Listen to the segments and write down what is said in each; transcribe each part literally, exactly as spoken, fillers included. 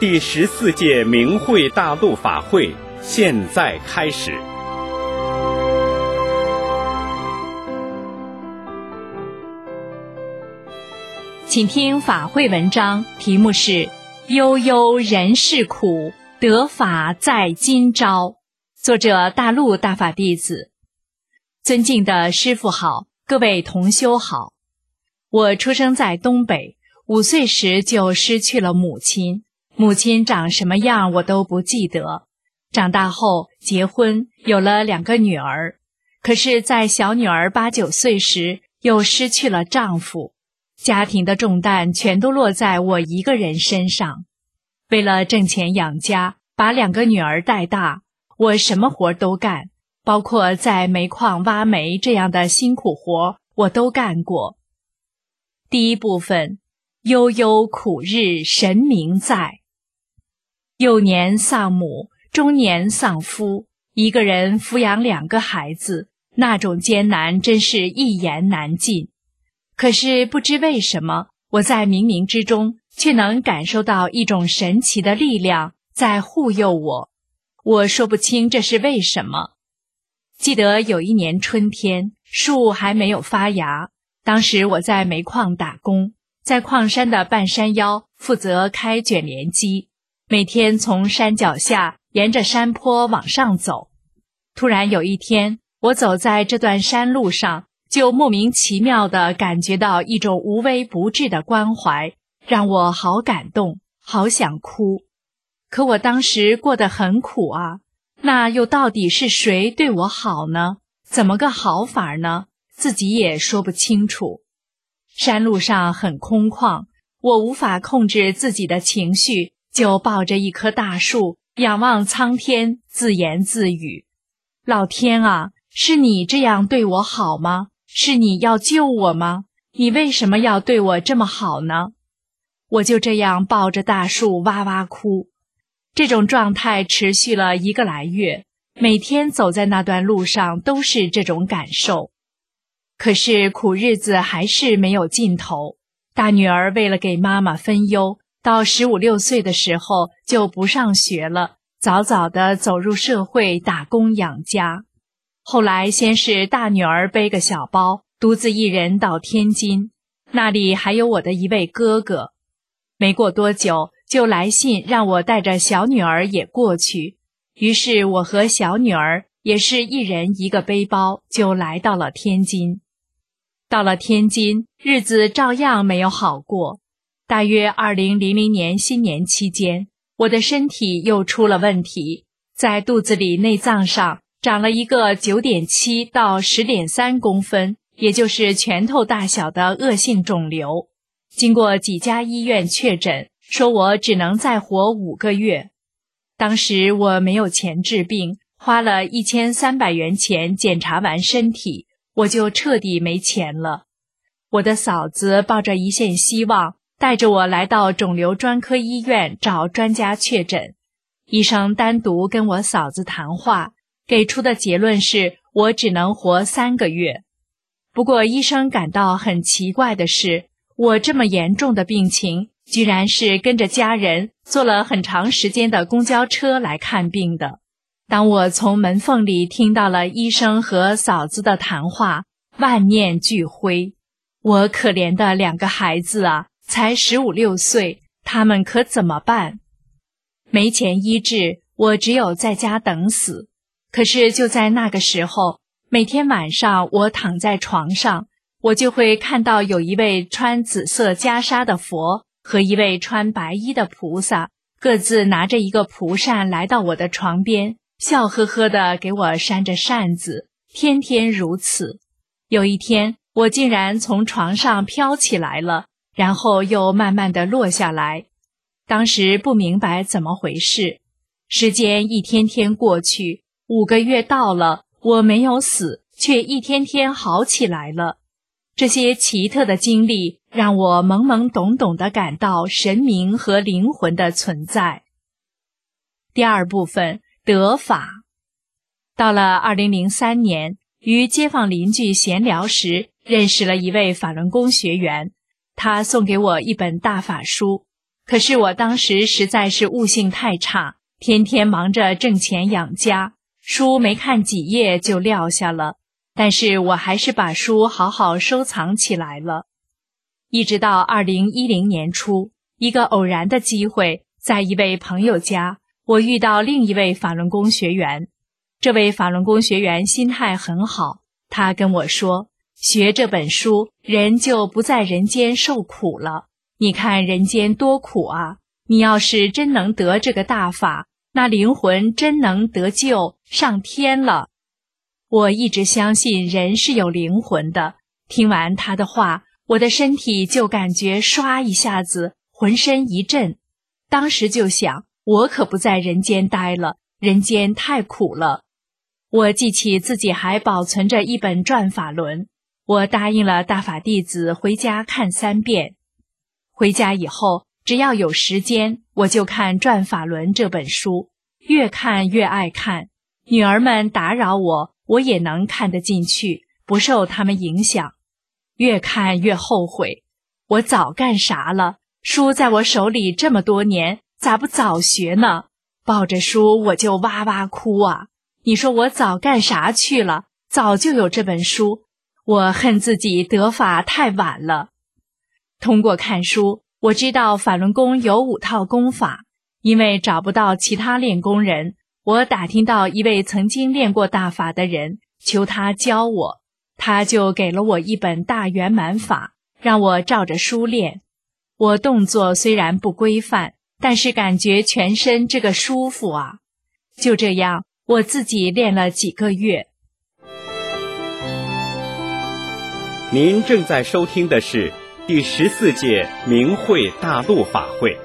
第十四届明慧大陆法会现在开始。 请听法会文章，题目是悠悠人世苦，得法在今朝，作者大陆大法弟子。尊敬的师父好，各位同修好。我出生在东北，五岁时就失去了母亲，母亲长什么样我都不记得。长大后结婚，有了两个女儿，可是在小女儿八九岁时又失去了丈夫，家庭的重担全都落在我一个人身上。为了挣钱养家，把两个女儿带大，我什么活都干，包括在煤矿挖煤这样的辛苦活我都干过。第一部分，悠悠苦日神明在。幼年丧母，中年丧夫，一个人抚养两个孩子，那种艰难真是一言难尽。可是不知为什么，我在冥冥之中却能感受到一种神奇的力量在护佑我，我说不清这是为什么。记得有一年春天，树还没有发芽，当时我在煤矿打工，在矿山的半山腰负责开卷帘机，每天从山脚下沿着山坡往上走。突然有一天，我走在这段山路上，就莫名其妙地感觉到一种无微不至的关怀，让我好感动，好想哭。可我当时过得很苦啊，那又到底是谁对我好呢？怎么个好法呢？自己也说不清楚。山路上很空旷，我无法控制自己的情绪，就抱着一棵大树，仰望苍天，自言自语：老天啊，是你这样对我好吗？是你要救我吗？你为什么要对我这么好呢？我就这样抱着大树哇哇哭。这种状态持续了一个来月，每天走在那段路上都是这种感受。可是苦日子还是没有尽头。大女儿为了给妈妈分忧，到十五六岁的时候就不上学了，早早地走入社会打工养家。后来先是大女儿背个小包，独自一人到天津，那里还有我的一位哥哥。没过多久，就来信让我带着小女儿也过去。于是我和小女儿也是一人一个背包，就来到了天津。到了天津，日子照样没有好过。大约二零零零年新年期间，我的身体又出了问题，在肚子里内脏上长了一个 九点七 到 十点三 公分，也就是拳头大小的恶性肿瘤。经过几家医院确诊，说我只能再活五个月。当时我没有钱治病，花了一千三百元钱检查完身体，我就彻底没钱了。我的嫂子抱着一线希望，带着我来到肿瘤专科医院找专家确诊。医生单独跟我嫂子谈话，给出的结论是我只能活三个月。不过医生感到很奇怪的是，我这么严重的病情，居然是跟着家人坐了很长时间的公交车来看病的。当我从门缝里听到了医生和嫂子的谈话，万念俱灰。我可怜的两个孩子啊，才十五六岁，他们可怎么办？没钱医治，我只有在家等死。可是就在那个时候，每天晚上我躺在床上，我就会看到有一位穿紫色袈裟的佛和一位穿白衣的菩萨，各自拿着一个蒲扇来到我的床边，笑呵呵地给我扇着扇子，天天如此。有一天，我竟然从床上飘起来了，然后又慢慢地落下来。当时不明白怎么回事，时间一天天过去，五个月到了，我没有死，却一天天好起来了。这些奇特的经历让我懵懵懂懂地感到神明和灵魂的存在。第二部分，得法。到了二零零三年，与街坊邻居闲聊时，认识了一位法轮功学员，他送给我一本大法书， 可是我当时实在是悟性太差，天天忙着挣钱养家，书没看几页就撂下了。但是我还是把书好好收藏起来了。一直到二零一零年初，一个偶然的机会，在一位朋友家，我遇到另一位法轮功学员。这位法轮功学员心态很好，他跟我说，学这本书，人就不在人间受苦了。你看人间多苦啊！你要是真能得这个大法，那灵魂真能得救，上天了。我一直相信人是有灵魂的，听完他的话，我的身体就感觉唰一下子浑身一震。当时就想，我可不在人间待了，人间太苦了。我记起自己还保存着一本转法轮，我答应了大法弟子回家看三遍。回家以后，只要有时间，我就看转法轮这本书，越看越爱看。女儿们打扰我，我也能看得进去，不受他们影响。越看越后悔，我早干啥了？书在我手里这么多年，咋不早学呢？抱着书我就哇哇哭啊！你说我早干啥去了？早就有这本书，我恨自己得法太晚了。通过看书，我知道法轮功有五套功法，因为找不到其他练功人，我打听到一位曾经练过大法的人，求他教我，他就给了我一本大圆满法，让我照着书练。我动作虽然不规范，但是感觉全身这个舒服啊。就这样，我自己练了几个月。 您正在收听的是第十四届明慧大陆法会。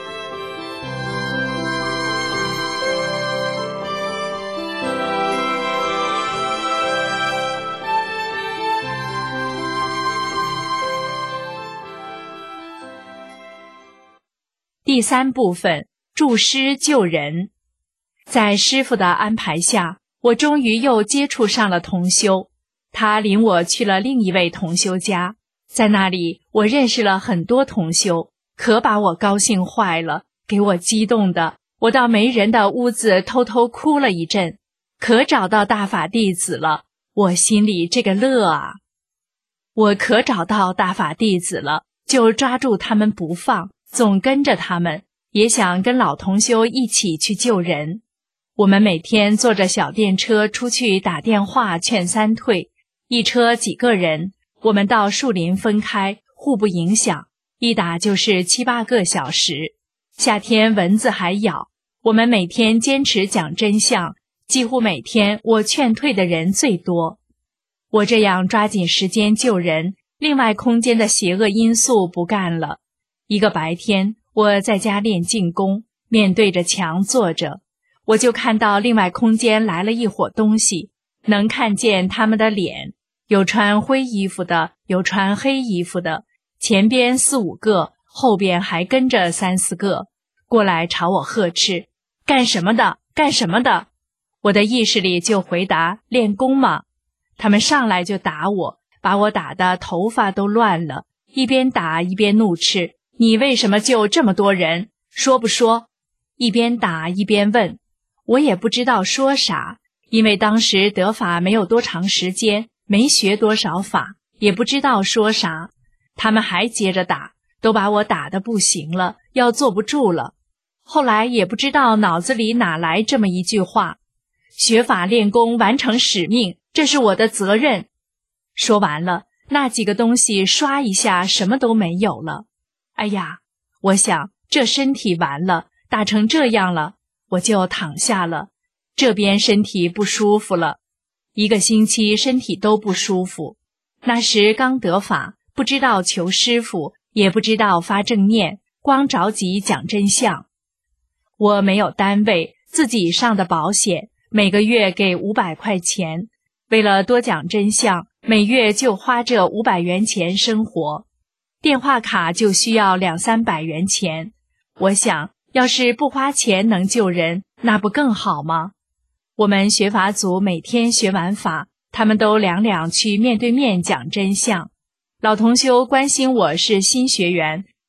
第三部分，助师救人。在师父的安排下，我终于又接触上了同修。他领我去了另一位同修家，在那里我认识了很多同修，可把我高兴坏了，给我激动的，我到没人的屋子偷偷哭了一阵。可找到大法弟子了，我心里这个乐啊！我可找到大法弟子了，就抓住他们不放，总跟着他们，也想跟老同修一起去救人。我们每天坐着小电车出去打电话劝三退，一车几个人，我们到树林分开，互不影响，一打就是七八个小时。夏天蚊子还咬，我们每天坚持讲真相，几乎每天我劝退的人最多。我这样抓紧时间救人，另外空间的邪恶因素不干了。一个白天，我在家练静功，面对着墙坐着，我就看到另外空间来了一伙东西，能看见他们的脸，有穿灰衣服的，有穿黑衣服的，前边四五个，后边还跟着三四个，过来朝我呵斥，干什么的？干什么的？我的意识里就回答，练功嘛。他们上来就打我，把我打得头发都乱了，一边打一边怒斥，你为什么救这么多人？说不说？一边打一边问，我也不知道说啥，因为当时得法没有多长时间，没学多少法，也不知道说啥。他们还接着打，都把我打得不行了，要坐不住了。后来也不知道脑子里哪来这么一句话，学法练功完成使命，这是我的责任。说完了，那几个东西唰一下什么都没有了。哎呀，我想这身体完了，打成这样了，我就躺下了。这边身体不舒服了，一个星期身体都不舒服。那时刚得法，不知道求师父，也不知道发正念，光着急讲真相。我没有单位，自己上的保险，每个月给五百块钱，为了多讲真相，每月就花这五百元钱生活。电话卡就需要两三百元钱。我想，要是不花钱能救人，那不更好吗？我们学法组每天学完法，他们都两两去面对面讲真相。老同修关心我是新学员，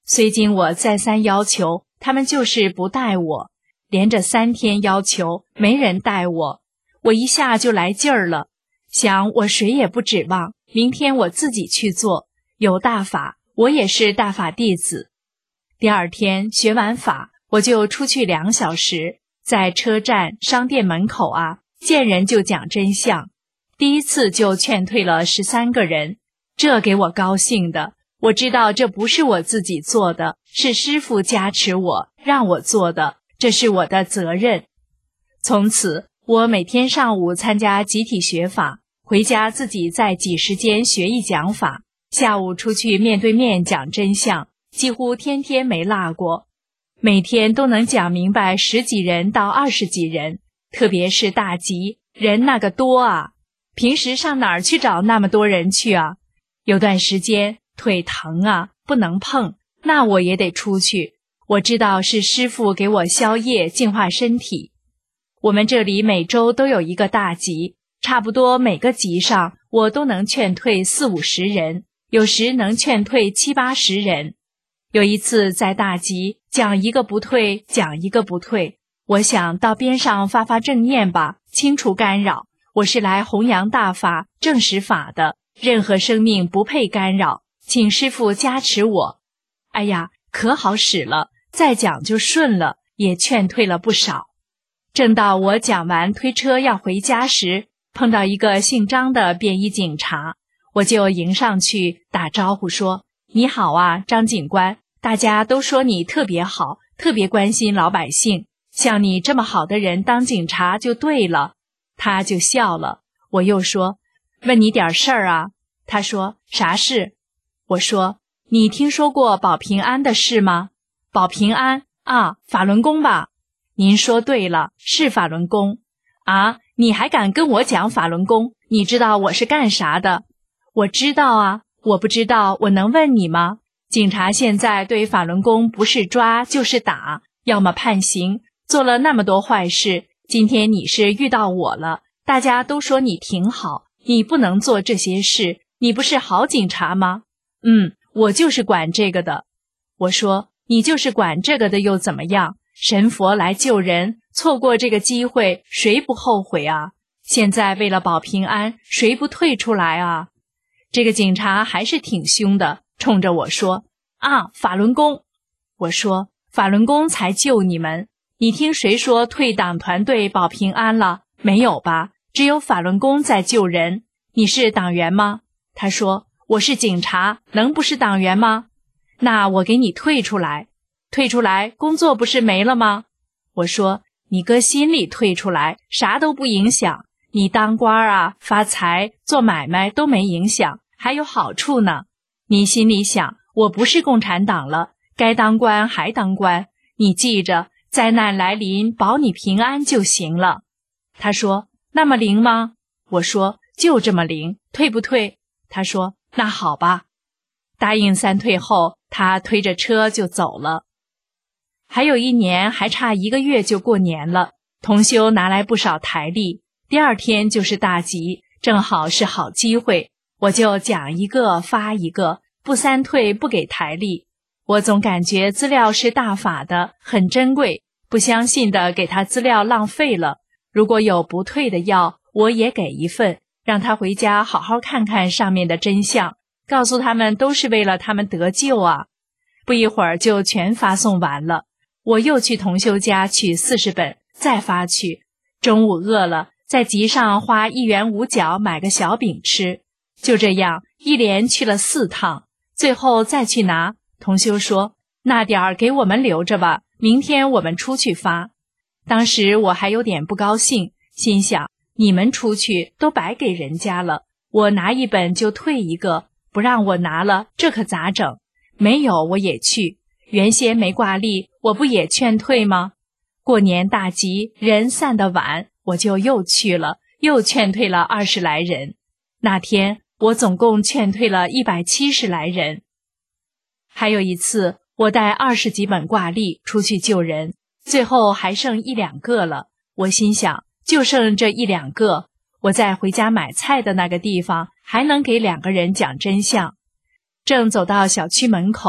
虽经我再三要求，他们就是不带我，连着三天要求，没人带我，我一下就来劲儿了，想我谁也不指望，明天我自己去做，有大法，我也是大法弟子。第二天学完法，我就出去两小时，在车站、商店门口啊，见人就讲真相。第一次就劝退了十三个人，这给我高兴的。我知道这不是我自己做的，是师父加持我，让我做的，这是我的责任。从此，我每天上午参加集体学法，回家自己在几十间学一讲法，下午出去面对面讲真相，几乎天天没落过。每天都能讲明白十几人到二十几人，特别是大集，人那个多啊，平时上哪儿去找那么多人去啊？有段时间腿疼啊，不能碰，那我也得出去。我知道是师父给我消业净化身体。我们这里每周都有一个大集，差不多每个集上我都能劝退四五十人，有时能劝退七八十人。有一次在大集讲一个不退，讲一个不退，我想到边上发发正念吧，清除干扰。我是来弘扬大法、正实法的，任何生命不配干扰，请师父加持我。哎呀，可好使了，再讲就顺了，也劝退了不少。正到我讲完推车要回家时，碰到一个姓张的便衣警察，我就迎上去打招呼说：你好啊，张警官，大家都说你特别好，特别关心老百姓，像你这么好的人当警察就对了。他就笑了。我又说：问你点事儿啊。他说：啥事？我说：你听说过保平安的事吗？保平安啊，法轮功吧？您说对了，是法轮功。啊，你还敢跟我讲法轮功？你知道我是干啥的？我知道啊，我不知道我能问你吗？警察现在对法轮功不是抓就是打，要么判刑，做了那么多坏事，今天你是遇到我了，大家都说你挺好，你不能做这些事，你不是好警察吗？嗯，我就是管这个的。我说：你就是管这个的又怎么样？神佛来救人，错过这个机会，谁不后悔啊？现在为了保平安，谁不退出来啊？这个警察还是挺凶的，冲着我说：啊，法轮功。我说：法轮功才救你们，你听谁说退党团队保平安了？没有吧？只有法轮功在救人。你是党员吗？他说：我是警察，能不是党员吗？那我给你退出来。退出来，工作不是没了吗？我说：你搁心里退出来，啥都不影响。你当官啊，发财，做买卖都没影响，还有好处呢。你心里想，我不是共产党了，该当官还当官。你记着，灾难来临，保你平安就行了。他说：那么灵吗？我说：就这么灵，退不退？他说：那好吧。答应三退后，他推着车就走了。还有一年，还差一个月就过年了，同修拿来不少台历，第二天就是大集，正好是好机会，我就讲一个发一个，不三退不给台历。我总感觉资料是大法的，很珍贵，不相信的给他资料浪费了。如果有不退的药，我也给一份，让他回家好好看看上面的真相，告诉他们都是为了他们得救啊。不一会儿就全发送完了。我又去同修家取四十本，再发去。中午饿了，在集上花一元五角买个小饼吃。就这样，一连去了四趟，最后再去拿。同修说：那点儿给我们留着吧，明天我们出去发。当时我还有点不高兴，心想：你们出去都白给人家了，我拿一本就退一个，不让我拿了，这可咋整？没有我也去。原先没挂历，我不也劝退吗？过年大集，人散得晚，我就又去了，又劝退了二十来人。那天我总共劝退了一百七十来人。还有一次，我带二十几本挂历出去救人，最后还剩一两个了。我心想，就剩这一两个，我在回家买菜的那个地方还能给两个人讲真相。正走到小区门口，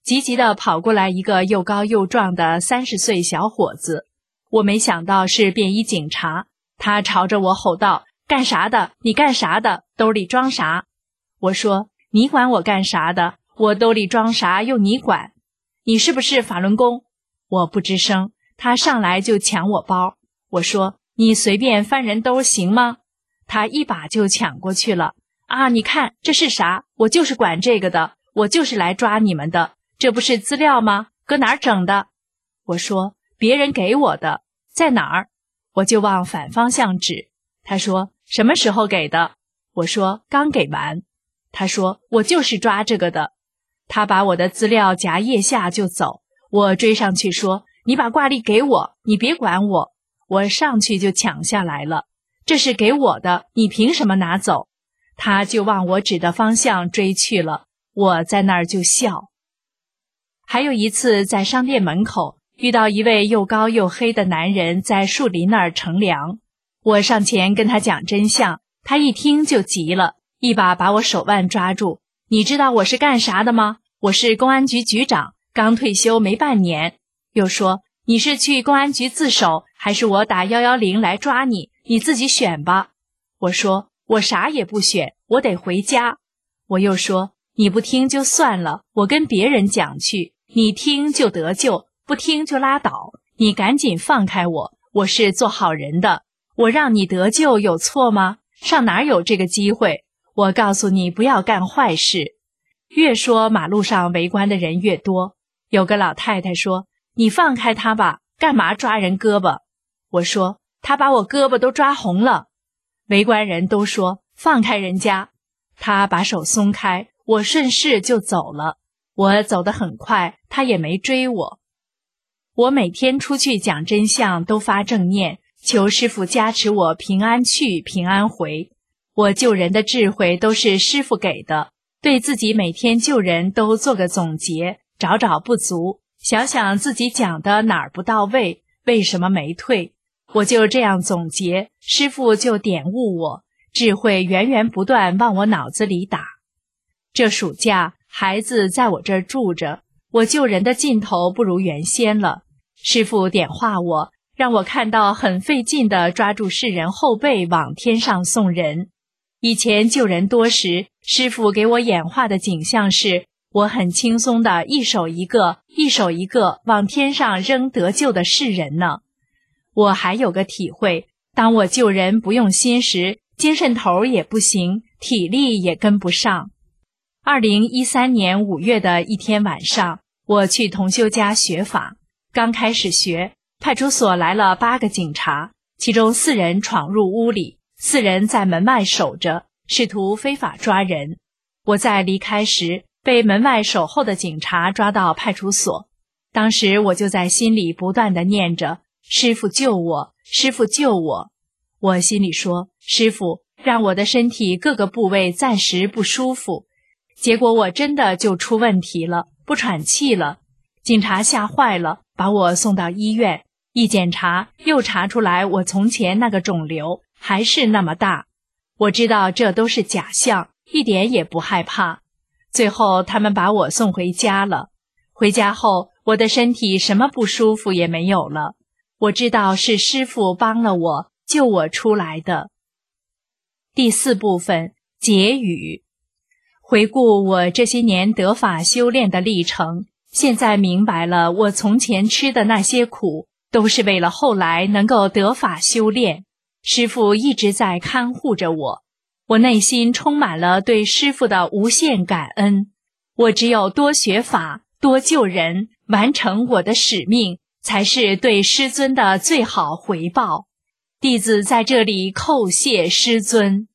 急急地跑过来一个又高又壮的三十岁小伙子，我没想到是便衣警察，他朝着我吼道：干啥的？你干啥的？兜里装啥？我说：你管我干啥的？我兜里装啥用你管？你是不是法轮功？我不吱声，他上来就抢我包。我说：你随便翻人兜行吗？他一把就抢过去了。啊，你看这是啥？我就是管这个的，我就是来抓你们的，这不是资料吗？搁哪儿整的？我说：别人给我的。在哪儿？我就往反方向指。他说：什么时候给的？我说：刚给完。他说：我就是抓这个的。他把我的资料夹腋下就走，我追上去说：你把挂历给我，你别管我。我上去就抢下来了，这是给我的，你凭什么拿走？他就往我指的方向追去了，我在那儿就笑。还有一次在商店门口遇到一位又高又黑的男人在树林那儿乘凉，我上前跟他讲真相，他一听就急了，一把把我手腕抓住。你知道我是干啥的吗？我是公安局局长，刚退休没半年。又说：你是去公安局自首，还是我打一一零来抓你？你自己选吧。我说：我啥也不选，我得回家。我又说：你不听就算了，我跟别人讲去，你听就得救，不听就拉倒，你赶紧放开我，我是做好人的，我让你得救有错吗？上哪有这个机会？我告诉你不要干坏事。越说马路上围观的人越多，有个老太太说：你放开他吧，干嘛抓人胳膊？我说：他把我胳膊都抓红了。围观人都说：放开人家。他把手松开，我顺势就走了。我走得很快，他也没追我。我每天出去讲真相都发正念，求师父加持我平安去平安回。我救人的智慧都是师父给的，对自己每天救人都做个总结，找找不足，想想自己讲的哪儿不到位，为什么没退。我就这样总结，师父就点悟我，智慧源源不断往我脑子里打。这暑假孩子在我这儿住着，我救人的劲头不如原先了。师父点化我，让我看到很费劲地抓住世人后背往天上送人。以前救人多时，师父给我演化的景象是，我很轻松地一手一个一手一个往天上扔得救的世人呢。我还有个体会，当我救人不用心时，精神头也不行，体力也跟不上。二零一三年五月的一天晚上，我去同修家学法，刚开始学，派出所来了八个警察，其中四人闯入屋里，四人在门外守着，试图非法抓人。我在离开时，被门外守候的警察抓到派出所。当时我就在心里不断地念着：师父救我，师父救我。我心里说：师父，让我的身体各个部位暂时不舒服。结果我真的就出问题了，不喘气了。警察吓坏了，把我送到医院，一检查又查出来我从前那个肿瘤还是那么大。我知道这都是假象，一点也不害怕。最后他们把我送回家了。回家后，我的身体什么不舒服也没有了。我知道是师父帮了我，救我出来的。第四部分，结语。回顾我这些年得法修炼的历程，现在明白了，我从前吃的那些苦，都是为了后来能够得法修炼。师父一直在看护着我，我内心充满了对师父的无限感恩。我只有多学法，多救人，完成我的使命，才是对师尊的最好回报。弟子在这里叩谢师尊。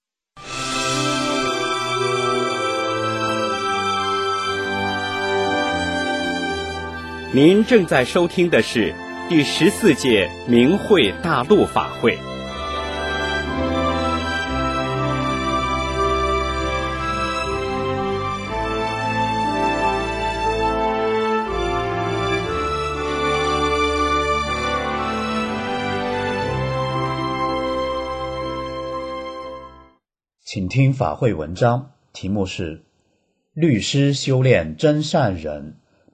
您正在收听的是第十四届明慧大陆法会。 请听法会文章，题目是律师修炼真善忍，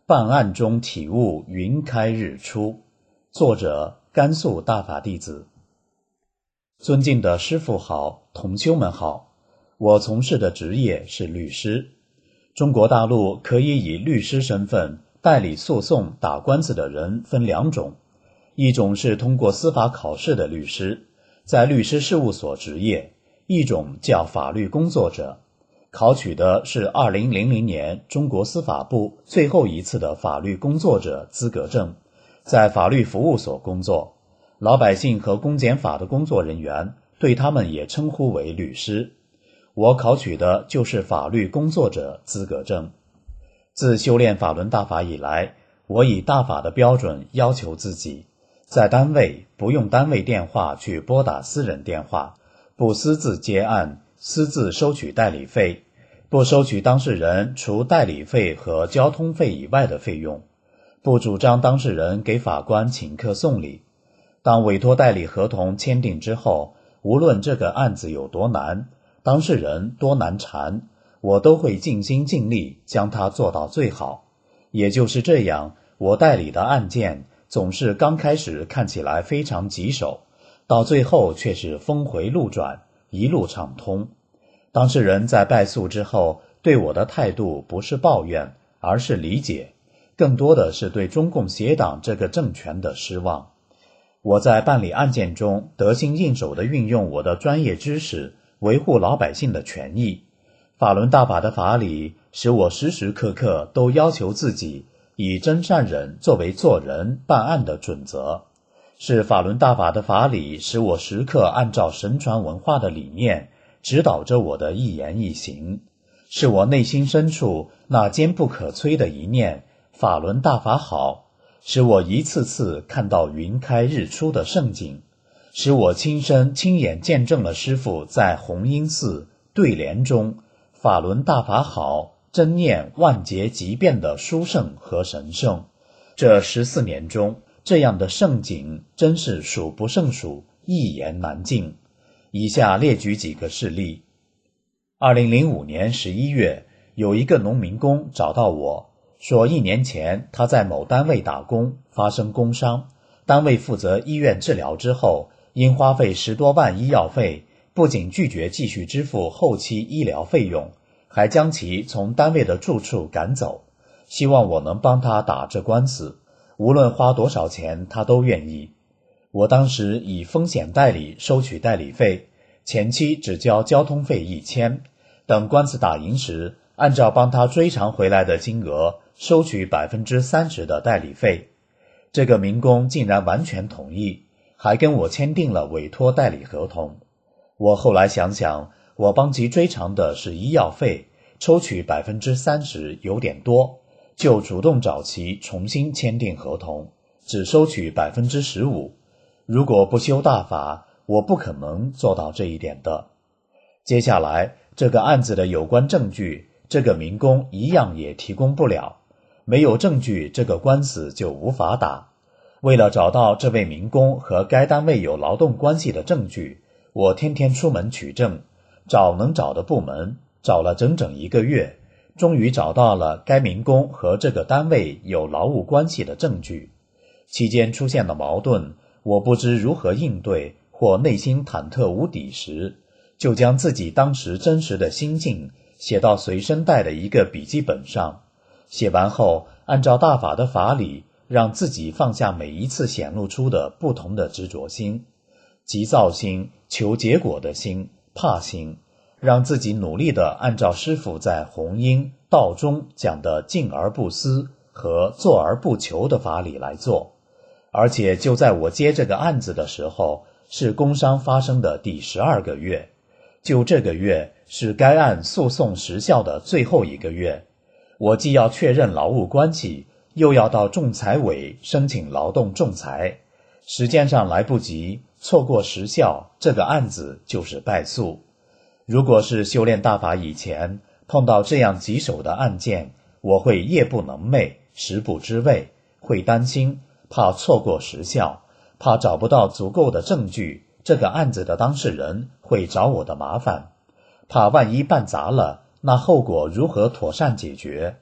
办案中体悟云开日出。作者甘肃大法弟子。尊敬的师父好，同修们好，我从事的职业是律师。中国大陆可以以律师身份代理诉讼打官司的人分两种，一种是通过司法考试的律师，在律师事务所执业，一种叫法律工作者，考取的是二零零零年中国司法部最后一次的法律工作者资格证，在法律服务所工作。老百姓和公检法的工作人员对他们也称呼为律师。我考取的就是法律工作者资格证。自修炼法轮大法以来，我以大法的标准要求自己，在单位不用单位电话去拨打私人电话，不私自接案，私自收取代理费，不收取当事人除代理费和交通费以外的费用，不主张当事人给法官请客送礼。当委托代理合同签订之后，无论这个案子有多难，当事人多难缠，我都会尽心尽力将它做到最好。也就是这样，我代理的案件总是刚开始看起来非常棘手，到最后却是峰回路转，一路畅通。当事人在败诉之后，对我的态度不是抱怨，而是理解，更多的是对中共邪党这个政权的失望。我在办理案件中得心应手地运用我的专业知识，维护老百姓的权益。法轮大法的法理使我时时刻刻都要求自己以真善忍作为做人办案的准则，是法轮大法的法理使我时刻按照神传文化的理念指导着我的一言一行，是我内心深处那坚不可摧的一念法轮大法好，使我一次次看到云开日出的盛景，使我亲身亲眼见证了师父在弘音寺对联中法轮大法好，真念万劫即变的殊胜和神圣。这十四年中，这样的盛景真是数不胜数，一言难尽。以下列举几个事例。二零零五年十一月，有一个农民工找到我，说一年前他在某单位打工，发生工伤，单位负责医院治疗之后，因花费十多万医药费，不仅拒绝继续支付后期医疗费用，还将其从单位的住处赶走，希望我能帮他打这官司，无论花多少钱他都愿意。我当时以风险代理收取代理费，前期只交交通费一千，等官司打赢时，按照帮他追偿回来的金额收取百分之三十的代理费。这个民工竟然完全同意，还跟我签订了委托代理合同。我后来想想，我帮其追偿的是医药费，抽取百分之三十有点多，就主动找其重新签订合同，只收取百分之十五。如果不修大法，我不可能做到这一点的。接下来，这个案子的有关证据，这个民工一样也提供不了。没有证据，这个官司就无法打。为了找到这位民工和该单位有劳动关系的证据，我天天出门取证，找能找的部门，找了整整一个月，终于找到了该民工和这个单位有劳务关系的证据。期间出现了矛盾，我不知如何应对，或内心忐忑无底时，就将自己当时真实的心境写到随身带的一个笔记本上。写完后，按照大法的法理，让自己放下每一次显露出的不同的执着心，急躁心、求结果的心、怕心，让自己努力地按照师父在弘音道中讲的静而不思和坐而不求的法理来做。而且就在我接这个案子的时候，是工伤发生的第十二个月，就这个月是该案诉讼时效的最后一个月，我既要确认劳务关系，又要到仲裁委申请劳动仲裁，时间上来不及，错过时效，这个案子就是败诉。如果是修炼大法以前，碰到这样棘手的案件，我会夜不能寐，食不知味，会担心，怕错过时效，怕找不到足够的证据，这个案子的当事人会找我的麻烦，怕万一办砸了，那后果如何妥善解决？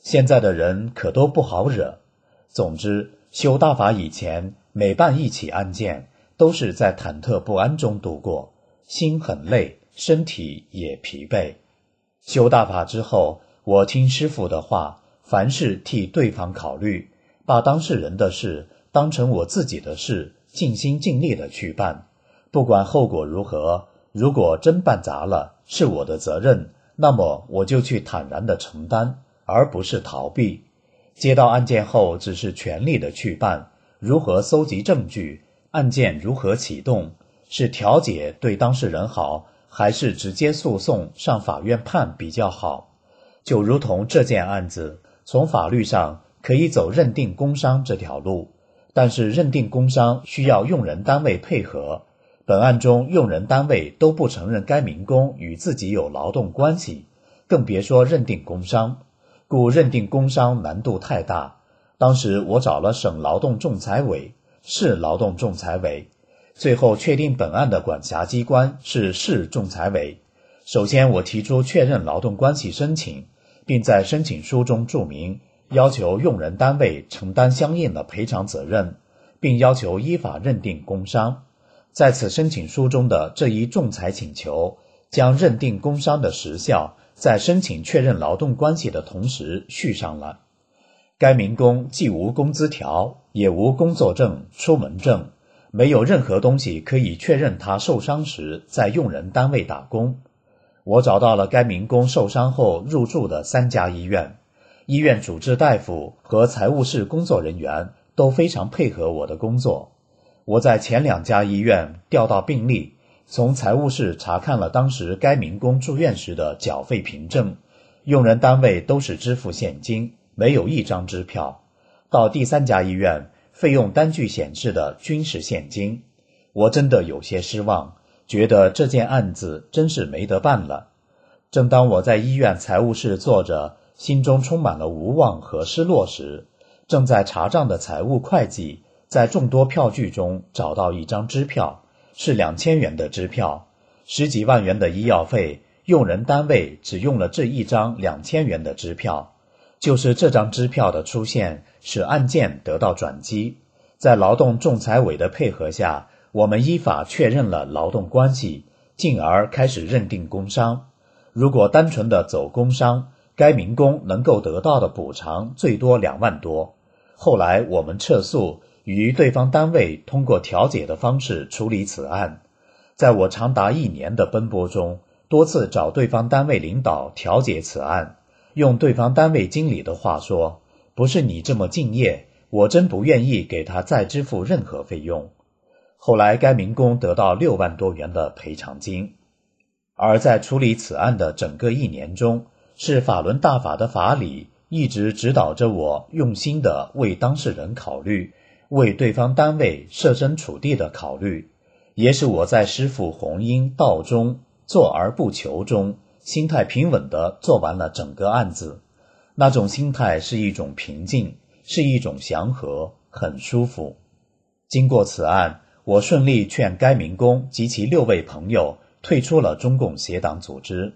现在的人可都不好惹。总之，修大法以前，每办一起案件，都是在忐忑不安中度过，心很累，身体也疲惫。修大法之后，我听师父的话，凡事替对方考虑，把当事人的事当成我自己的事，尽心尽力地去办。不管后果如何，如果真办砸了，是我的责任，那么我就去坦然地承担，而不是逃避。接到案件后，只是全力地去办，如何搜集证据，案件如何启动，是调解对当事人好，还是直接诉讼上法院判比较好。就如同这件案子，从法律上可以走认定工伤这条路，但是认定工伤需要用人单位配合，本案中用人单位都不承认该民工与自己有劳动关系，更别说认定工伤，故认定工伤难度太大。当时我找了省劳动仲裁委、市劳动仲裁委，最后确定本案的管辖机关是市仲裁委。首先我提出确认劳动关系申请，并在申请书中注明，要求用人单位承担相应的赔偿责任，并要求依法认定工伤。在此申请书中的这一仲裁请求，将认定工伤的时效在申请确认劳动关系的同时续上了。该民工既无工资条，也无工作证、出门证，没有任何东西可以确认他受伤时在用人单位打工。我找到了该民工受伤后入住的三家医院，医院主治大夫和财务室工作人员都非常配合我的工作。我在前两家医院调到病历，从财务室查看了当时该民工住院时的缴费凭证，用人单位都是支付现金，没有一张支票。到第三家医院，费用单据显示的均是现金。我真的有些失望，觉得这件案子真是没得办了。正当我在医院财务室坐着，心中充满了无望和失落时，正在查账的财务会计在众多票据中找到一张支票，是两千元的支票，十几万元的医药费，用人单位只用了这一张两千元的支票。就是这张支票的出现，使案件得到转机。在劳动仲裁委的配合下，我们依法确认了劳动关系，进而开始认定工伤。如果单纯的走工伤，该民工能够得到的补偿最多两万多。后来我们撤诉，与对方单位通过调解的方式处理此案。在我长达一年的奔波中，多次找对方单位领导调解此案。用对方单位经理的话说，不是你这么敬业，我真不愿意给他再支付任何费用。后来该民工得到六万多元的赔偿金。而在处理此案的整个一年中，是法轮大法的法理一直指导着我用心地为当事人考虑，为对方单位设身处地的考虑，也使我在师父弘音道中做而不求中，心态平稳地做完了整个案子。那种心态是一种平静，是一种祥和，很舒服。经过此案，我顺利劝该民工及其六位朋友退出了中共邪党组织。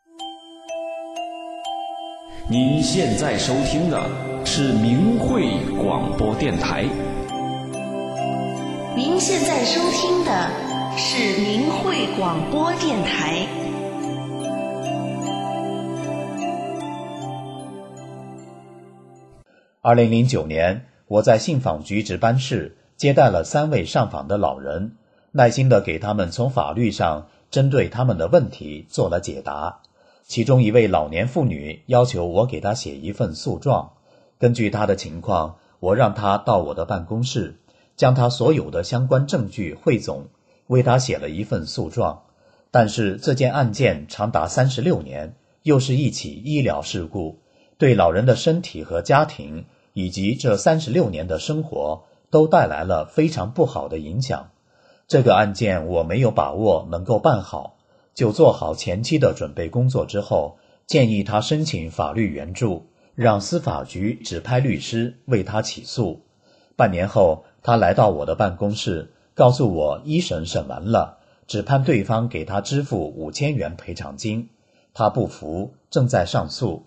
您现在收听的是明慧广播电台。 您现在收听的是明慧广播电台。 二零零九年，我在信访局值班室接待了三位上访的老人，耐心地给他们从法律上针对他们的问题做了解答。其中一位老年妇女要求我给她写一份诉状，根据她的情况，我让她到我的办公室，将她所有的相关证据汇总，为她写了一份诉状。但是这件案件长达三十六年，又是一起医疗事故，对老人的身体和家庭以及这三十六年的生活都带来了非常不好的影响。这个案件我没有把握能够办好，就做好前期的准备工作之后，建议他申请法律援助，让司法局指派律师为他起诉。半年后，他来到我的办公室，告诉我一审审完了，只判对方给他支付五千元赔偿金。他不服，正在上诉。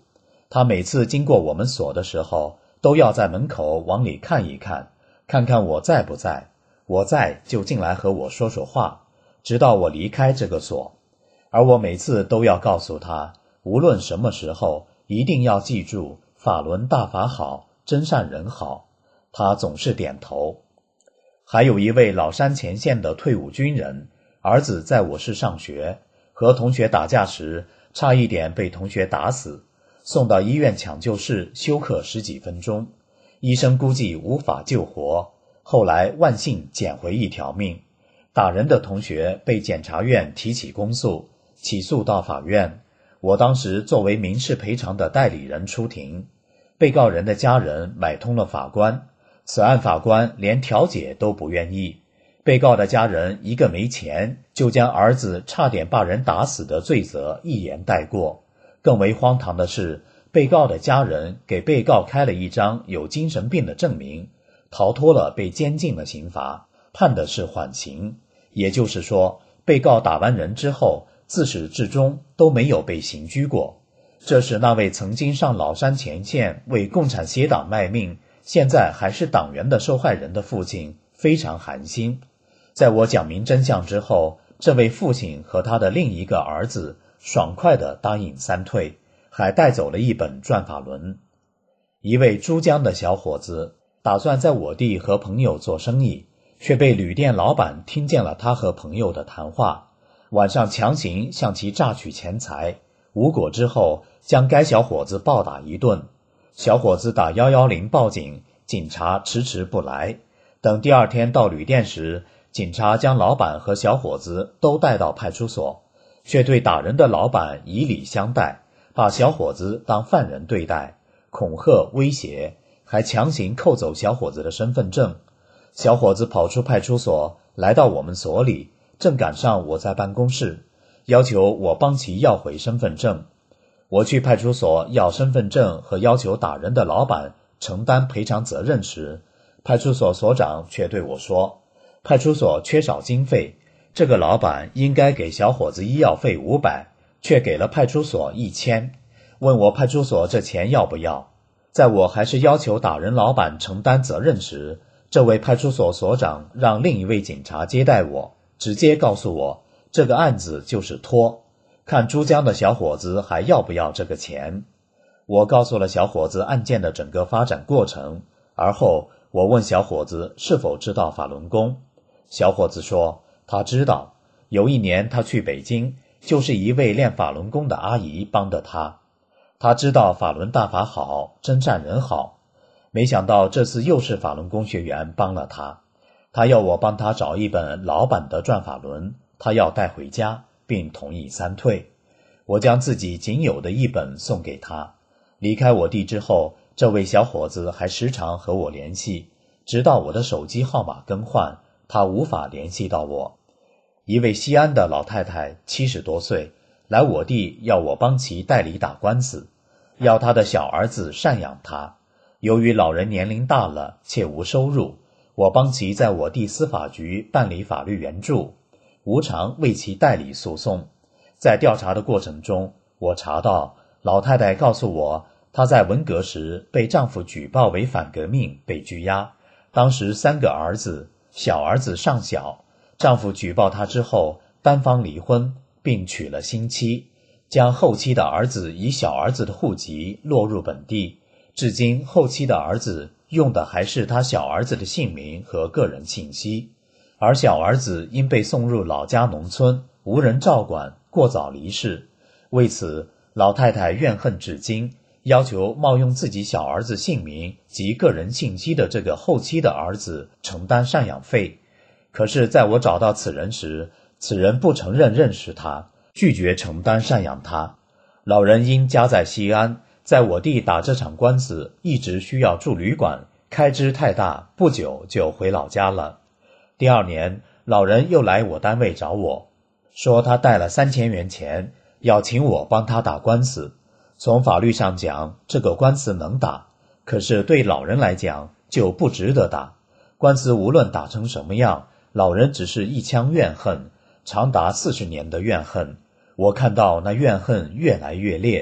他每次经过我们所的时候，都要在门口往里看一看，看看我在不在，我在就进来和我说说话，直到我离开这个所。而我每次都要告诉他，无论什么时候，一定要记住法轮大法好，真善人好。他总是点头。还有一位老山前线的退伍军人，儿子在我市上学，和同学打架时差一点被同学打死，送到医院抢救室休克十几分钟，医生估计无法救活，后来万幸捡回一条命。打人的同学被检察院提起公诉，起诉到法院，我当时作为民事赔偿的代理人出庭，被告人的家人买通了法官，此案法官连调解都不愿意，被告的家人一个没钱，就将儿子差点把人打死的罪责一言带过。更为荒唐的是，被告的家人给被告开了一张有精神病的证明，逃脱了被监禁的刑罚，判的是缓刑。也就是说，被告打完人之后，自始至终都没有被刑拘过。这是那位曾经上老山前线为共产协党卖命，现在还是党员的受害人的父亲非常寒心。在我讲明真相之后，这位父亲和他的另一个儿子爽快地答应三退，还带走了一本转法轮。一位珠江的小伙子打算在我地和朋友做生意，却被旅店老板听见了他和朋友的谈话，晚上强行向其榨取钱财，无果之后将该小伙子暴打一顿。小伙子打一一零报警，警察迟迟不来。等第二天到旅店时，警察将老板和小伙子都带到派出所，却对打人的老板以礼相待，把小伙子当犯人对待，恐吓威胁，还强行扣走小伙子的身份证。小伙子跑出派出所，来到我们所里，正赶上我在办公室，要求我帮其要回身份证。我去派出所要身份证和要求打人的老板承担赔偿责任时，派出所所长却对我说，派出所缺少经费，这个老板应该给小伙子医药费五百，却给了派出所一千，问我派出所这钱要不要。在我还是要求打人老板承担责任时，这位派出所所长让另一位警察接待我，直接告诉我，这个案子就是拖，看珠江的小伙子还要不要这个钱。我告诉了小伙子案件的整个发展过程，而后我问小伙子是否知道法轮功。小伙子说他知道，有一年他去北京，就是一位练法轮功的阿姨帮的他。他知道法轮大法好，真善人好。没想到这次又是法轮功学员帮了他，他要我帮他找一本老版的转法轮，他要带回家，并同意三退。我将自己仅有的一本送给他。离开我地之后，这位小伙子还时常和我联系，直到我的手机号码更换，他无法联系到我。一位西安的老太太七十多岁，来我地要我帮其代理打官司，要他的小儿子赡养他。由于老人年龄大了且无收入，我帮其在我地司法局办理法律援助，无偿为其代理诉讼。在调查的过程中，我查到老太太告诉我，她在文革时被丈夫举报为反革命被拘押，当时三个儿子，小儿子尚小，丈夫举报她之后单方离婚，并娶了新妻，将后妻的儿子以小儿子的户籍落入本地，至今后妻的儿子用的还是他小儿子的姓名和个人信息，而小儿子因被送入老家农村，无人照管，过早离世。为此，老太太怨恨至今，要求冒用自己小儿子姓名及个人信息的这个后妻的儿子承担赡养费。可是在我找到此人时，此人不承认认识他，拒绝承担赡养他。老人因家在西安，在我地打这场官司一直需要住旅馆，开支太大，不久就回老家了。第二年，老人又来我单位找我，说他带了三千元钱，要请我帮他打官司。从法律上讲，这个官司能打，可是对老人来讲就不值得打。官司无论打成什么样，老人只是一腔怨恨，长达四十年的怨恨。我看到那怨恨越来越烈，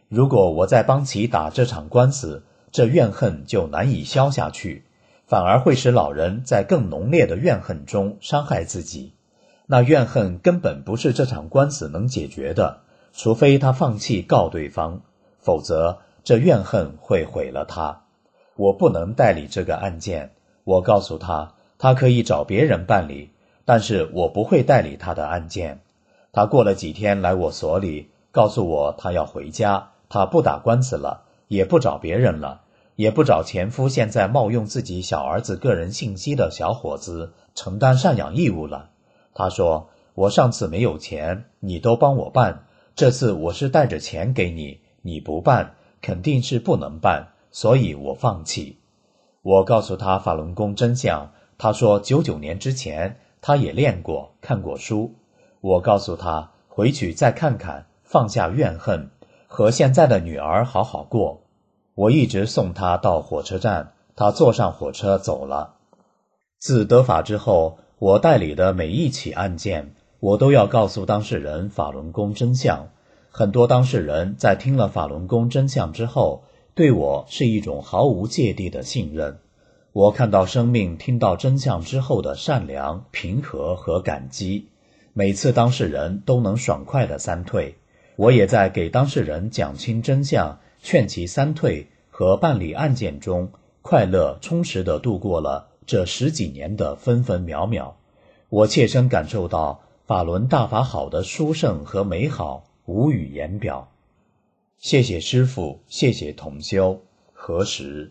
如果我再帮其打这场官司，这怨恨就难以消下去，反而会使老人在更浓烈的怨恨中伤害自己。那怨恨根本不是这场官司能解决的，除非他放弃告对方，否则这怨恨会毁了他。我不能代理这个案件，我告诉他，他可以找别人办理，但是我不会代理他的案件。他过了几天来我所里，告诉我他要回家，他不打官司了，也不找别人了，也不找前夫现在冒用自己小儿子个人信息的小伙子承担赡养义务了。他说，我上次没有钱，你都帮我办，这次我是带着钱给你，你不办，肯定是不能办，所以我放弃。我告诉他法轮功真相，他说九九年之前他也练过，看过书。我告诉他回去再看看，放下怨恨，和现在的女儿好好过。我一直送他到火车站，他坐上火车走了。自得法之后，我代理的每一起案件，我都要告诉当事人法轮功真相。很多当事人在听了法轮功真相之后，对我是一种毫无芥蒂的信任。我看到生命听到真相之后的善良、平和和感激，每次当事人都能爽快地三退。我也在给当事人讲清真相、劝其三退和办理案件中，快乐充实地度过了这十几年的分分秒秒。我切身感受到法轮大法好的殊胜和美好，无语言表。谢谢师父，谢谢同修，何时？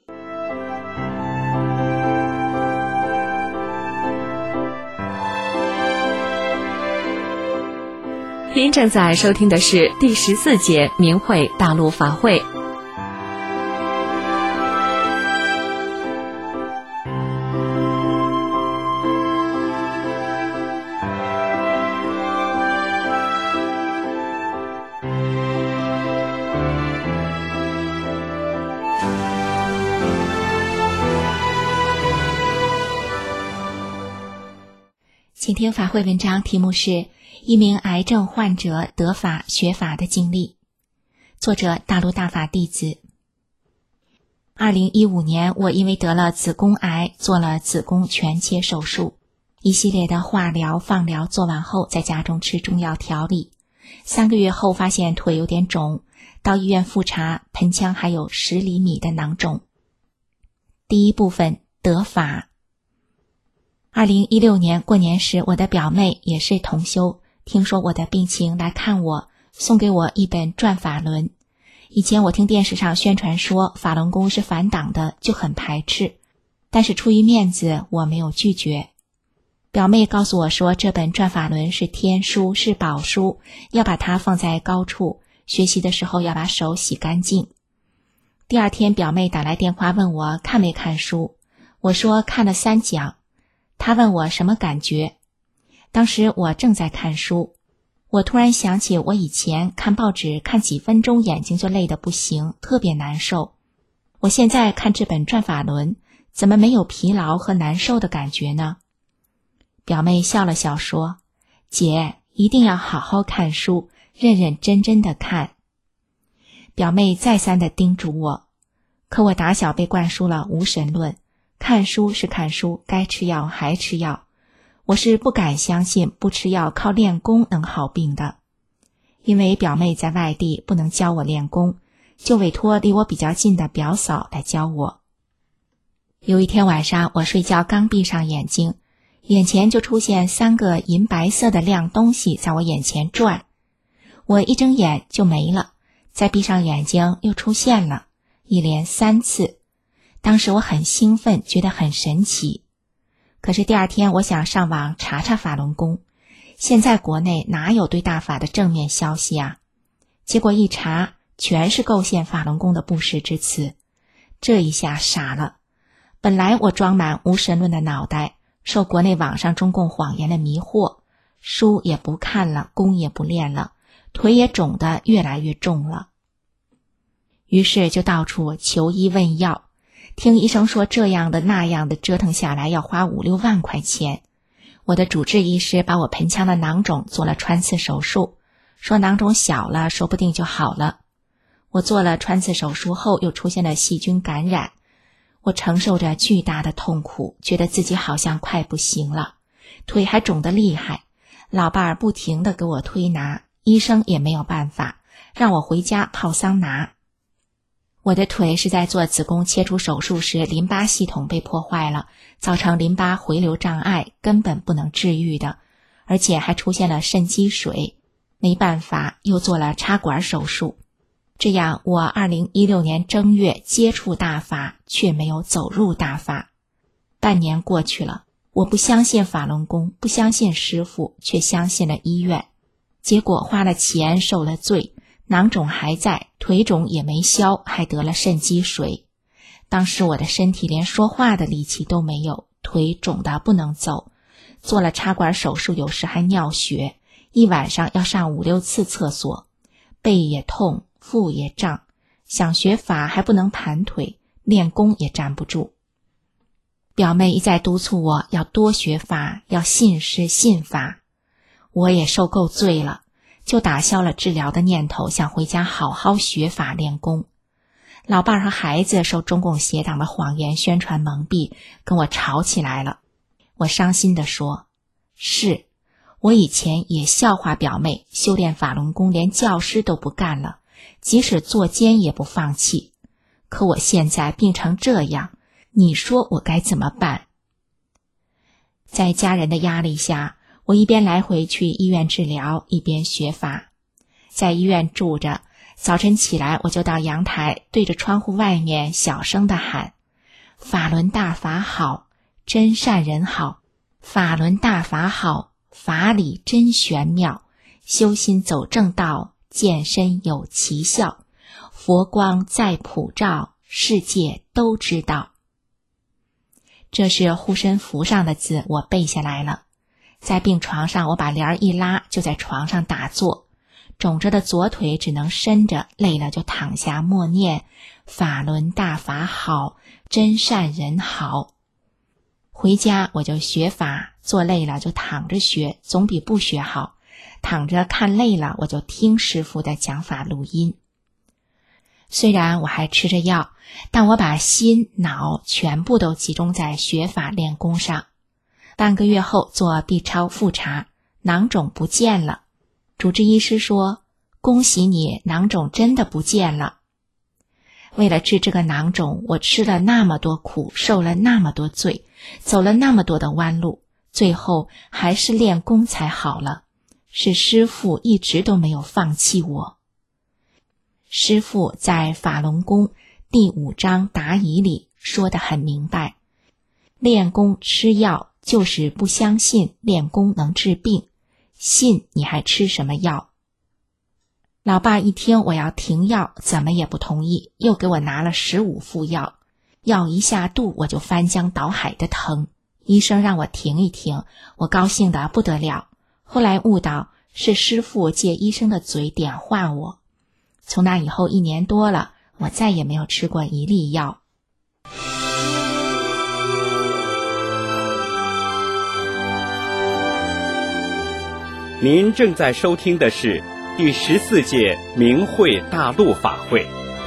您正在收听的是第十四届明慧大陆法会。 请听法会文章，题目是一名癌症患者得法学法的经历，作者大陆大法弟子。二零一五年，我因为得了子宫癌，做了子宫全切手术，一系列的化疗、放疗做完后，在家中吃中药调理。三个月后发现腿有点肿，到医院复查，盆腔还有十厘米的囊肿。第一部分得法。二零一六年过年时，我的表妹也是同修，听说我的病情来看我，送给我一本转法轮。以前我听电视上宣传说法轮功是反党的，就很排斥，但是出于面子，我没有拒绝。表妹告诉我说，这本转法轮是天书，是宝书，要把它放在高处，学习的时候要把手洗干净。第二天，表妹打来电话问我看没看书，我说看了三讲。她问我什么感觉，当时我正在看书，我突然想起我以前看报纸看几分钟眼睛就累得不行，特别难受。我现在看这本转法轮，怎么没有疲劳和难受的感觉呢？表妹笑了笑说，姐一定要好好看书，认认真真的看。表妹再三地叮嘱我，可我打小被灌输了无神论，看书是看书，该吃药还吃药。我是不敢相信不吃药靠练功能好病的。因为表妹在外地不能教我练功，就委托离我比较近的表嫂来教我。有一天晚上，我睡觉刚闭上眼睛，眼前就出现三个银白色的亮东西在我眼前转。我一睁眼就没了，再闭上眼睛又出现了，一连三次。当时我很兴奋，觉得很神奇。可是第二天我想上网查查法轮功，现在国内哪有对大法的正面消息啊？结果一查，全是构陷法轮功的不实之词。这一下傻了，本来我装满无神论的脑袋，受国内网上中共谎言的迷惑，书也不看了，功也不练了，腿也肿得越来越重了。于是就到处求医问药，听医生说这样的那样的折腾下来要花五六万块钱。我的主治医师把我盆腔的囊肿做了穿刺手术，说囊肿小了说不定就好了。 我做了穿刺手术后又出现了细菌感染，我承受着巨大的痛苦，觉得自己好像快不行了，腿还肿得厉害，老伴儿不停地给我推拿，医生也没有办法，让我回家泡桑拿。我的腿是在做子宫切除手术时淋巴系统被破坏了，造成淋巴回流障碍，根本不能治愈的，而且还出现了肾积水，没办法又做了插管手术。这样我二零一六年正月接触大法，却没有走入大法。半年过去了，我不相信法轮功，不相信师父，却相信了医院。结果花了钱受了罪，囊肿还在，腿肿也没消，还得了肾积水。当时我的身体连说话的力气都没有，腿肿得不能走，做了插管手术，有时还尿血，一晚上要上五六次厕所，背也痛，腹也胀，想学法还不能盘腿，练功也站不住。表妹一再督促我要多学法，要信师信法，我也受够罪了，就打消了治疗的念头，想回家好好学法练功。老伴儿和孩子受中共邪党的谎言宣传蒙蔽，跟我吵起来了。我伤心地说，是，我以前也笑话表妹修炼法轮功连教师都不干了，即使坐监也不放弃，可我现在病成这样，你说我该怎么办？在家人的压力下，我一边来回去医院治疗，一边学法。在医院住着，早晨起来我就到阳台对着窗户外面小声地喊，法轮大法好，真善人好，法轮大法好，法理真玄妙，修心走正道，健身有奇效，佛光在普照，世界都知道。这是护身符上的字，我背下来了。在病床上，我把帘儿一拉，就在床上打坐，肿着的左腿只能伸着，累了就躺下默念，法轮大法好，真善人好。回家我就学法，坐累了就躺着学，总比不学好。躺着看累了，我就听师父的讲法录音。虽然我还吃着药，但我把心脑全部都集中在学法练功上。半个月后做 B 超复查，囊肿不见了。主治医师说，恭喜你，囊肿真的不见了。为了治这个囊肿，我吃了那么多苦，受了那么多罪，走了那么多的弯路，最后还是练功才好了。是师父一直都没有放弃我。师父在法轮功第五章答疑里说得很明白，练功吃药就是不相信练功能治病，信你还吃什么药？老爸一听我要停药，怎么也不同意，又给我拿了十五副药，药一下肚我就翻江倒海的疼。医生让我停一停，我高兴得不得了。后来悟到是师父借医生的嘴点化我。从那以后一年多了，我再也没有吃过一粒药。 您正在收听的是第十四届明慧大陆法会。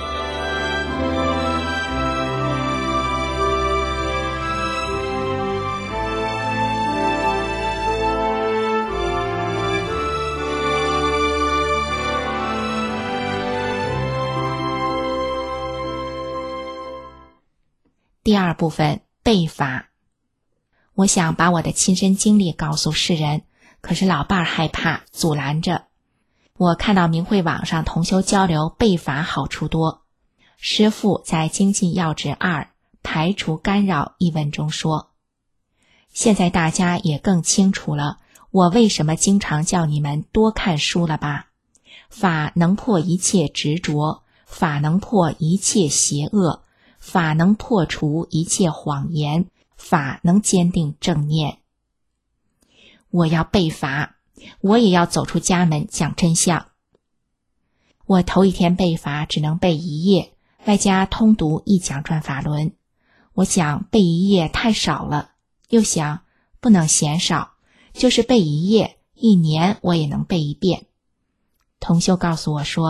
第二部分，背法。我想把我的亲身经历告诉世人，可是老伴儿害怕，阻拦着。我看到明慧网上同修交流背法好处多。师父在精进要旨二排除干扰一文中说，现在大家也更清楚了，我为什么经常叫你们多看书了吧？法能破一切执着，法能破一切邪恶，法能破除一切谎言，法能坚定正念。我要背法，我也要走出家门讲真相。我头一天背法只能背一页，外加通读一讲转法轮。我想背一页太少了，又想不能嫌少，就是背一页，一年我也能背一遍。同修告诉我说，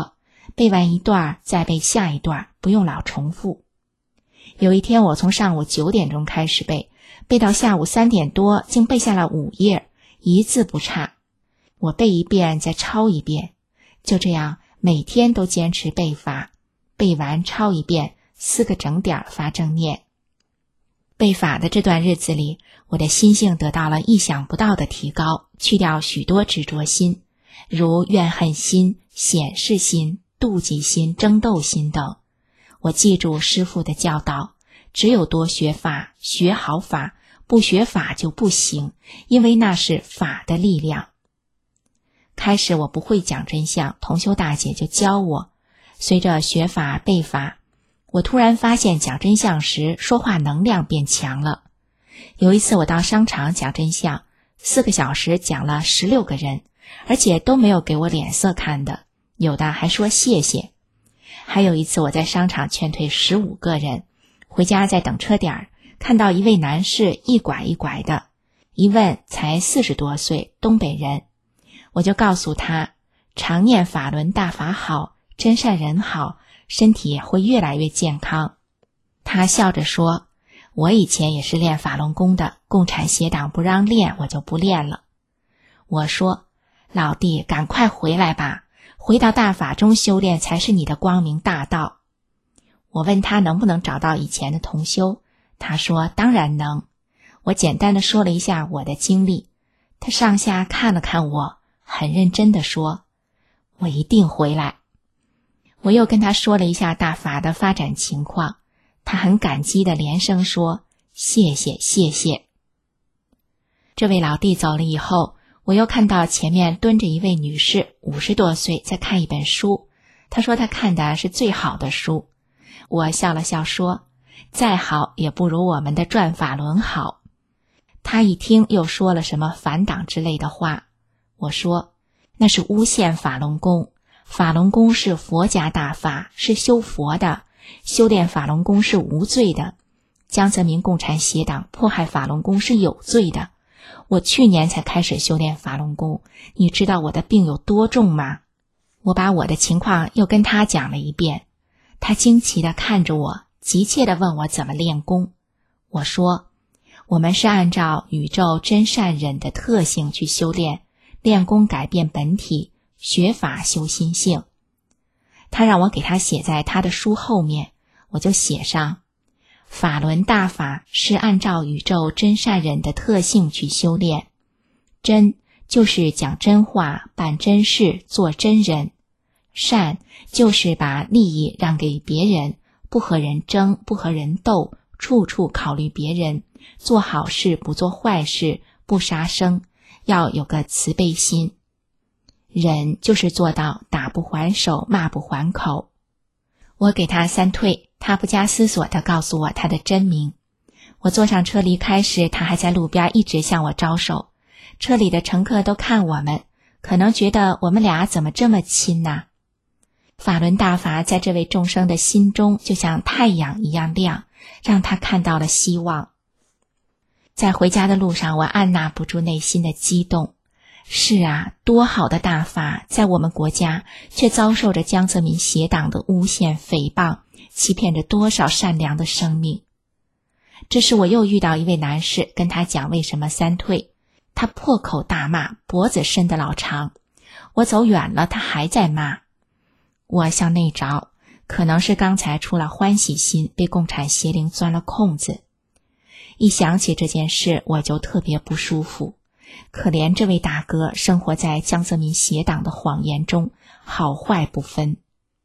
背完一段再背下一段，不用老重复。有一天我从上午九点钟开始背，背到下午三点多，竟背下了五页，一字不差。我背一遍再抄一遍，就这样每天都坚持背法，背完抄一遍，四个整点发正念。背法的这段日子里，我的心性得到了意想不到的提高，去掉许多执着心，如怨恨心、显示心、妒忌心、争斗心等。我记住师父的教导，只有多学法，学好法，不学法就不行，因为那是法的力量。开始我不会讲真相，同修大姐就教我。随着学法背法，我突然发现讲真相时说话能量变强了。有一次我到商场讲真相，四个小时讲了十六个人，而且都没有给我脸色看的，有的还说谢谢。还有一次我在商场劝退十五个人，回家在等车点，看到一位男士一拐一拐的，一问才四十多岁，东北人。我就告诉他，常念法轮大法好，真善人好，身体会越来越健康。他笑着说，我以前也是练法轮功的，共产邪党不让练，我就不练了。我说，老弟，赶快回来吧，回到大法中修炼才是你的光明大道。我问他能不能找到以前的同修，他说当然能。我简单的说了一下我的经历，他上下看了看我，很认真地说，我一定回来。我又跟他说了一下大法的发展情况，他很感激地连声说，谢谢谢谢。这位老弟走了以后，我又看到前面蹲着一位女士，五十多岁，在看一本书。她说她看的是最好的书。我笑了笑说，再好也不如我们的转法轮好。她一听又说了什么反党之类的话。我说，那是诬陷法轮功，法轮功是佛家大法，是修佛的，修炼法轮功是无罪的。江泽民共产邪党迫害法轮功是有罪的。我去年才开始修炼法轮功，你知道我的病有多重吗？我把我的情况又跟他讲了一遍，他惊奇地看着我，急切地问我怎么练功。我说，我们是按照宇宙真善忍的特性去修炼，练功改变本体，学法修心性。他让我给他写在他的书后面，我就写上，法轮大法是按照宇宙真善忍的特性去修炼。真就是讲真话，办真事，做真人。善就是把利益让给别人，不和人争，不和人斗，处处考虑别人，做好事不做坏事，不杀生，要有个慈悲心。忍就是做到打不还手，骂不还口。我给他三退，他不加思索地告诉我他的真名。我坐上车离开时，他还在路边一直向我招手。车里的乘客都看我们，可能觉得我们俩怎么这么亲呢？法轮大法在这位众生的心中就像太阳一样亮，让他看到了希望。在回家的路上，我按捺不住内心的激动。是啊，多好的大法，在我们国家却遭受着江泽民邪党的诬陷诽谤，欺骗着多少善良的生命。这时我又遇到一位男士，跟他讲为什么三退，他破口大骂，脖子伸得老长。我走远了，他还在骂。我向内找，可能是刚才出了欢喜心，被共产邪灵钻了空子。一想起这件事，我就特别不舒服。可怜这位大哥生活在江泽民邪党的谎言中，好坏不分。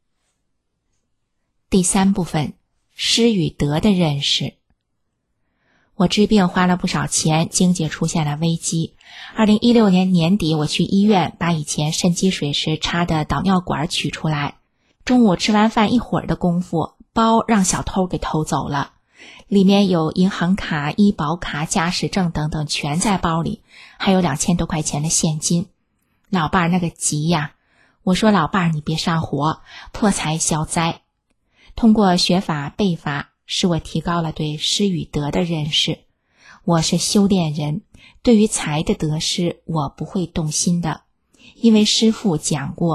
第三部分，失与得的认识。我治病花了不少钱，经济出现了危机。二零一六年年底，我去医院把以前肾积水时插的导尿管取出来。中午吃完饭一会儿的功夫，包让小偷给偷走了。里面有银行卡、医保卡、驾驶证等等，全在包里，还有两千多块钱的现金。老伴儿那个急呀！我说老伴儿，你别上火，破财消灾。通过学法背法，使我提高了对失与得的认识。我是修炼人，对于财的得失，我不会动心的，因为师父讲过，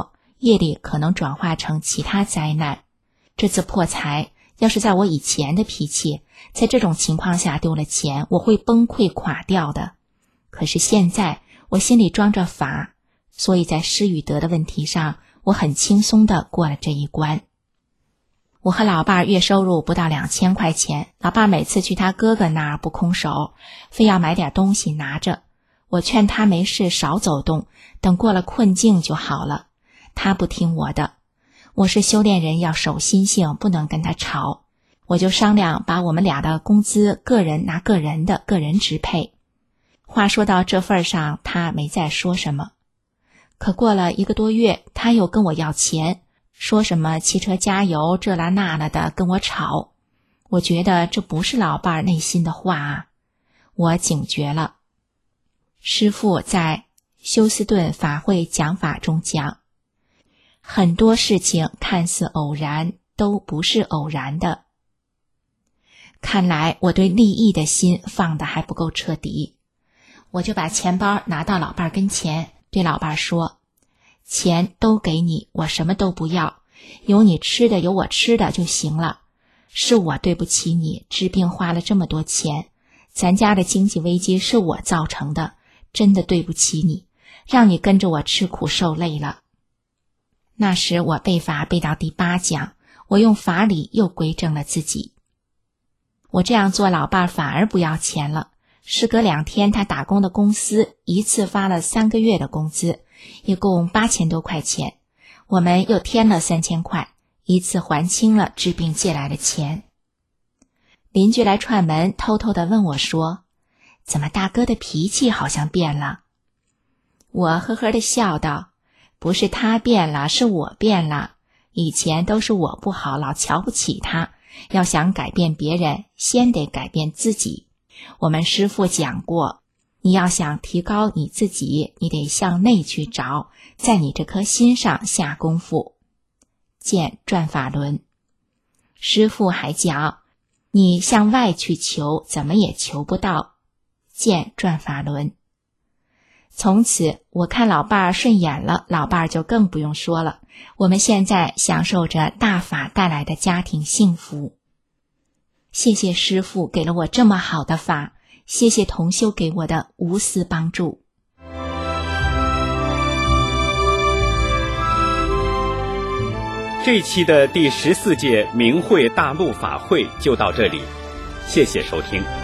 夜里可能转化成其他灾难。这次破财，要是在我以前的脾气，在这种情况下丢了钱，我会崩溃垮掉的。可是现在我心里装着法，所以在失与得的问题上，我很轻松地过了这一关。我和老伴儿月收入不到两千块钱，老伴儿每次去他哥哥那儿不空手，非要买点东西拿着。我劝他没事少走动，等过了困境就好了。他不听我的。我是修炼人，要守心性，不能跟他吵。我就商量把我们俩的工资个人拿个人的，个人支配。话说到这份上，他没再说什么。可过了一个多月，他又跟我要钱，说什么汽车加油这啦那啦的跟我吵。我觉得这不是老伴儿内心的话啊。我警觉了。师父在休斯顿法会讲法中讲，很多事情看似偶然，都不是偶然的。看来我对利益的心放得还不够彻底。我就把钱包拿到老伴儿跟前，对老伴儿说，钱都给你，我什么都不要，有你吃的有我吃的就行了。是我对不起你，治病花了这么多钱，咱家的经济危机是我造成的，真的对不起你，让你跟着我吃苦受累了。那时我背法背到第八讲，我用法理又规正了自己。我这样做，老伴反而不要钱了。时隔两天，他打工的公司一次发了三个月的工资，一共八千多块钱。我们又添了三千块，一次还清了治病借来的钱。邻居来串门，偷偷地问我说，怎么大哥的脾气好像变了？我呵呵地笑道，不是他变了，是我变了。以前都是我不好，老瞧不起他，要想改变别人，先得改变自己。我们师父讲过，你要想提高你自己，你得向内去找，在你这颗心上下功夫。见转法轮。师父还讲，你向外去求，怎么也求不到。见转法轮。从此我看老伴儿顺眼了，老伴儿就更不用说了。我们现在享受着大法带来的家庭幸福。谢谢师父给了我这么好的法，谢谢同修给我的无私帮助。 这期的第十四届明慧大陆法会就到这里，谢谢收听。